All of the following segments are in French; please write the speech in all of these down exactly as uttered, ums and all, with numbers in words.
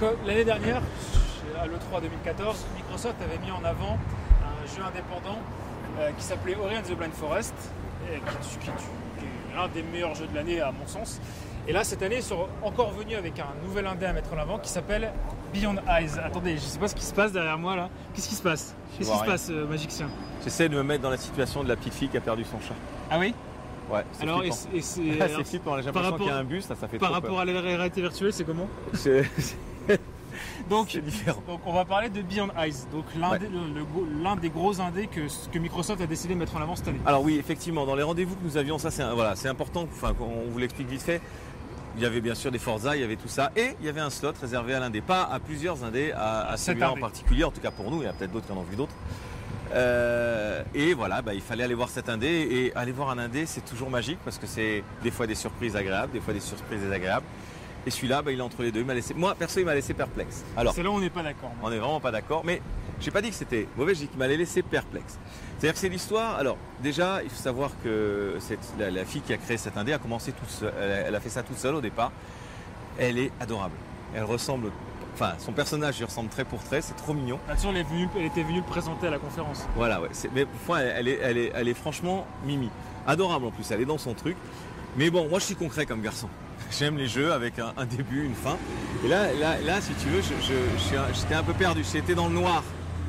l'année dernière, à l'E trois deux mille quatorze, Microsoft avait mis en avant un jeu indépendant euh, qui s'appelait Ori and the Blind Forest, et qui, qui, qui est l'un des meilleurs jeux de l'année à mon sens. Et là, cette année, ils sont encore venus avec un nouvel indé à mettre en avant qui s'appelle Beyond Eyes. Attendez, je ne sais pas ce qui se passe derrière moi là. Qu'est-ce qui se passe Qu'est-ce qui se passe, euh, Magicien? J'essaie de me mettre dans la situation de la petite fille qui a perdu son chat. Ah oui? Ouais, c'est alors, flippant. Et c'est, et c'est flippant, j'ai l'impression qu'il y a un bus, ça, ça fait Par trop rapport peur. à la réalité virtuelle, c'est comment? C'est... Donc, c'est différent. Donc on va parler de Beyond Eyes, donc l'un, ouais. des, le, le, l'un des gros indés que, que Microsoft a décidé de mettre en avant cette année. Alors oui, effectivement, dans les rendez-vous que nous avions, ça c'est, un, voilà, c'est important, enfin, on vous l'explique vite fait. Il y avait bien sûr des Forza, il y avait tout ça, et il y avait un slot réservé à l'indé, pas à plusieurs indés, à, à celui-là en particulier, en tout cas pour nous, il y a peut-être d'autres qui en ont vu d'autres. Euh, et voilà, bah, il fallait aller voir cet indé, et aller voir un indé c'est toujours magique parce que c'est des fois des surprises agréables, des fois des surprises désagréables. Et celui-là, bah, il est entre les deux. Il m'a laissé... Moi, perso, il m'a laissé perplexe. Alors, c'est là où on n'est pas d'accord. Moi. On n'est vraiment pas d'accord, mais j'ai pas dit que c'était mauvais, j'ai dit qu'il m'allait laissé perplexe. C'est-à-dire que c'est l'histoire. Alors, déjà, il faut savoir que cette, la, la fille qui a créé cet indé a commencé toute seule. Elle, elle a fait ça toute seule au départ. Elle est adorable. Elle ressemble. Enfin, son personnage lui ressemble trait pour trait, c'est trop mignon. Là-dessus, elle, est venue, elle était venue le présenter à la conférence. Voilà, ouais. C'est, mais enfin, elle, elle, est, elle, est, elle est franchement mimi. Adorable en plus, elle est dans son truc. Mais bon, moi je suis concret comme garçon. J'aime les jeux avec un, un début, une fin. Et là, là, là si tu veux, je, je, je, j'étais un peu perdu. J'étais dans le noir.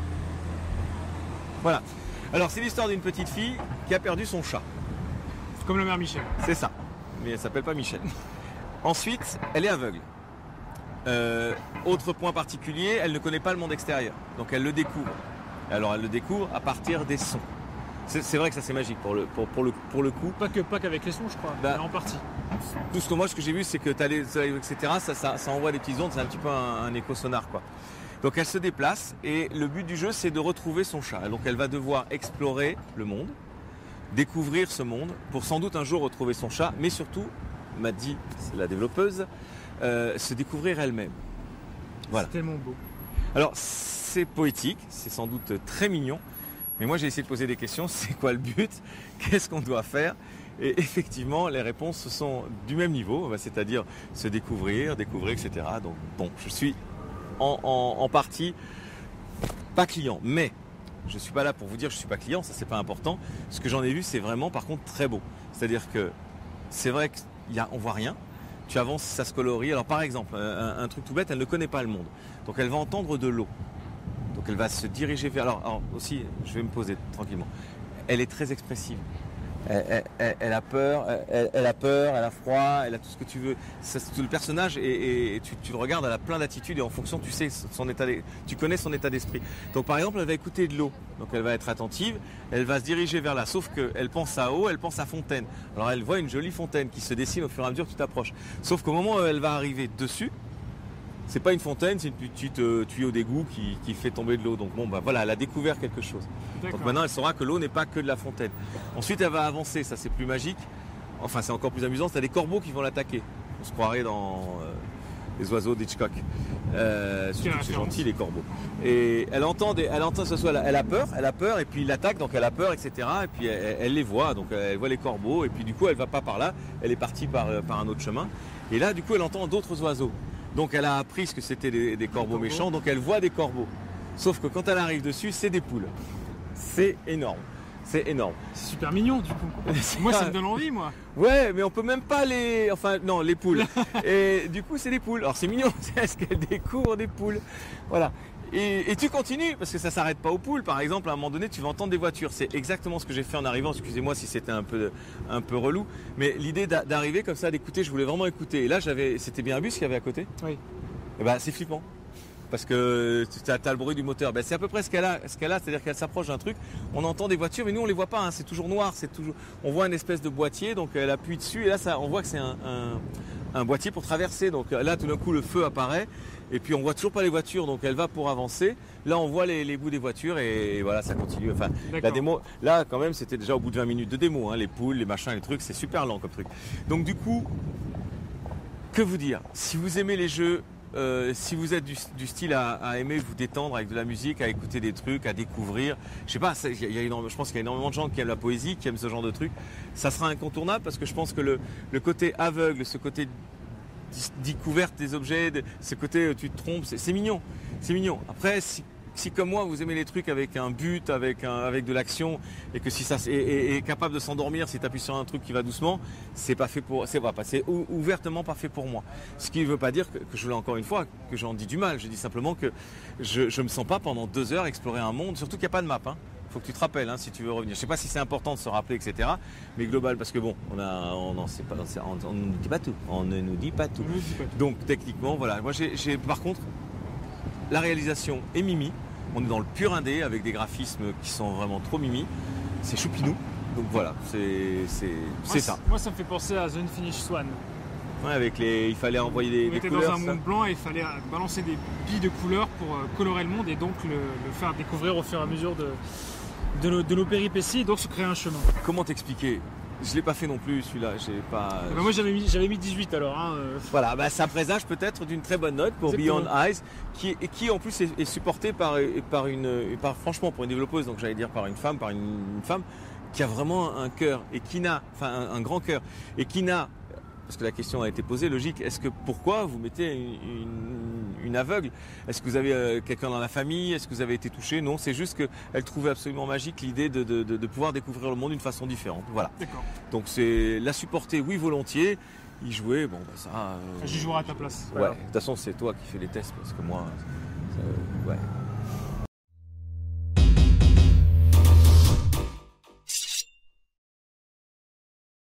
Voilà. Alors, c'est l'histoire d'une petite fille qui a perdu son chat. C'est comme la mère Michel. C'est ça. Mais elle s'appelle pas Michel. Ensuite, elle est aveugle. Euh, autre point particulier, elle ne connaît pas le monde extérieur. Donc, elle le découvre. Alors, elle le découvre à partir des sons. C'est, c'est vrai que ça c'est magique pour le, pour, pour le, pour le coup. Pas que, pas qu'avec les sons, je crois, bah, mais en partie. Tout ce que moi, ce que j'ai vu, c'est que tu as les, et cetera, ça, ça, ça envoie des petites ondes, c'est un petit peu un, un écho sonar, quoi. Donc elle se déplace et le but du jeu, c'est de retrouver son chat. Donc elle va devoir explorer le monde, découvrir ce monde, pour sans doute un jour retrouver son chat, mais surtout, m'a dit la développeuse, euh, se découvrir elle-même. Voilà. C'est tellement beau. Alors c'est poétique, c'est sans doute très mignon. Mais moi, j'ai essayé de poser des questions. C'est quoi le but? Qu'est-ce qu'on doit faire? Et effectivement, les réponses sont du même niveau, c'est-à-dire se découvrir, découvrir, et cetera. Donc, bon, je suis en, en, en partie pas client. Mais je ne suis pas là pour vous dire que je ne suis pas client, ça, c'est pas important. Ce que j'en ai vu, c'est vraiment, par contre, très beau. C'est-à-dire que c'est vrai qu'on ne voit rien. Tu avances, ça se colorie. Alors, par exemple, un, un truc tout bête, elle ne connaît pas le monde. Donc, elle va entendre de l'eau. Donc elle va se diriger vers... Alors, alors aussi, je vais me poser tranquillement. Elle est très expressive. Elle, elle, elle a peur, elle, elle a peur, elle a froid, elle a tout ce que tu veux. Ça, le personnage, et, et tu, tu le regardes, elle a plein d'attitudes et en fonction, tu sais son état, tu connais son état d'esprit. Donc par exemple, elle va écouter de l'eau. Donc elle va être attentive, elle va se diriger vers là. Sauf qu'elle pense à eau, elle pense à fontaine. Alors elle voit une jolie fontaine qui se dessine au fur et à mesure que tu t'approches. Sauf qu'au moment où elle va arriver dessus, c'est pas une fontaine, c'est une petite euh, tuyau d'égout qui, qui fait tomber de l'eau. Donc bon, bah voilà, elle a découvert quelque chose. D'accord. Donc maintenant, elle saura que l'eau n'est pas que de la fontaine. Ensuite, elle va avancer, ça c'est plus magique. Enfin, c'est encore plus amusant, c'est des corbeaux qui vont l'attaquer. On se croirait dans euh, les oiseaux d'Hitchcock. Euh, surtout que c'est gentil, les corbeaux. Et elle entend, des, elle entend ce soit, elle a peur, elle a peur, et puis il l'attaque, donc elle a peur, et cetera. Et puis elle, elle les voit, donc elle voit les corbeaux, et puis du coup, elle va pas par là, elle est partie par, par un autre chemin. Et là, du coup, elle entend d'autres oiseaux. Donc elle a appris ce que c'était des, des corbeaux, corbeaux méchants, donc elle voit des corbeaux. Sauf que quand elle arrive dessus, c'est des poules. C'est énorme. C'est énorme. C'est super mignon du coup. Moi ça me donne envie moi. Ouais, mais on peut même pas les... Enfin non, les poules. Et du coup c'est des poules. Alors c'est mignon, c'est ce qu'elle découvre des poules. Voilà. Et, et tu continues, parce que ça s'arrête pas aux poules. Par exemple, à un moment donné, tu vas entendre des voitures. C'est exactement ce que j'ai fait en arrivant. Excusez-moi si c'était un peu, un peu relou. Mais l'idée d'arriver comme ça, d'écouter, je voulais vraiment écouter. Et là, j'avais, c'était bien un bus qu'il y avait à côté. Oui. Et ben, c'est flippant. Parce que tu as, as le bruit du moteur. Ben, c'est à peu près ce qu'elle a, ce qu'elle a, c'est-à-dire qu'elle s'approche d'un truc. On entend des voitures, mais nous on les voit pas. Hein, c'est toujours noir. C'est toujours. On voit une espèce de boîtier, donc elle appuie dessus et là, ça, on voit que c'est un, un, un boîtier pour traverser. Donc là, tout d'un coup, le feu apparaît. Et puis on voit toujours pas les voitures, donc elle va pour avancer. Là, on voit les, les bouts des voitures et, et voilà, ça continue. Enfin, D'accord. La démo, là, quand même, c'était déjà au bout de vingt minutes de démo. Hein, les poules, les machins, les trucs, c'est super lent comme truc. Donc du coup, que vous dire? Si vous aimez les jeux. Euh, si vous êtes du, du style à, à aimer vous détendre avec de la musique, à écouter des trucs, à découvrir, je sais pas, y a, y a énorme, je pense qu'il y a énormément de gens qui aiment la poésie, qui aiment ce genre de trucs, ça sera incontournable parce que je pense que le, le côté aveugle, ce côté découverte des objets, de, ce côté tu te trompes, c'est, c'est mignon. C'est mignon. Après, si, si comme moi vous aimez les trucs avec un but, avec, un, avec de l'action, et que si ça est, est, est capable de s'endormir si tu appuies sur un truc qui va doucement, c'est pas fait pour, c'est pas, c'est ouvertement pas fait pour moi. Ce qui ne veut pas dire que, que je l'ai encore une fois, que j'en dis du mal. Je dis simplement que je ne me sens pas pendant deux heures explorer un monde, surtout qu'il n'y a pas de map. Hein. Faut que tu te rappelles hein, si tu veux revenir. Je sais pas si c'est important de se rappeler, et cetera. Mais global, parce que bon, on a, on n'en sait pas, on ne nous dit pas tout. On ne nous dit pas tout. On nous dit pas tout. Donc techniquement, voilà. Moi, j'ai, j'ai par contre la réalisation est mimi. On est dans le pur indé avec des graphismes qui sont vraiment trop mimi. C'est choupinou. Donc voilà, c'est, c'est, c'est ça. Moi, ça me fait penser à The Unfinished Swan. Ouais, avec les, il fallait envoyer des, on des était couleurs. dans un monde blanc et il fallait balancer des billes de couleurs pour colorer le monde et donc le, le faire découvrir au fur et à mesure de, de, nos, de nos péripéties et donc se créer un chemin. Comment t'expliquer ? Je l'ai pas fait non plus celui-là, j'ai pas. Bah moi j'avais mis, j'avais mis dix-huit alors. Hein. Voilà, bah ça présage peut-être d'une très bonne note pour Exactement. Beyond Eyes, qui, qui en plus est, est supporté par, par une, par, franchement pour une développeuse, donc j'allais dire par une femme, par une, une femme qui a vraiment un cœur et qui n'a, enfin un, un grand cœur et qui n'a, parce que la question a été posée, logique, est-ce que pourquoi vous mettez une, une, une aveugle ? Est-ce que vous avez euh, quelqu'un dans la famille ? Est-ce que vous avez été touché ? Non, c'est juste qu'elle trouvait absolument magique l'idée de, de, de, de pouvoir découvrir le monde d'une façon différente. Voilà. D'accord. Donc c'est la supporter, oui, volontiers. Y jouer, bon, bah ça. Euh, J'y jouerai à ta place. Ouais, de toute façon, c'est toi qui fais les tests parce que moi, ça, ouais.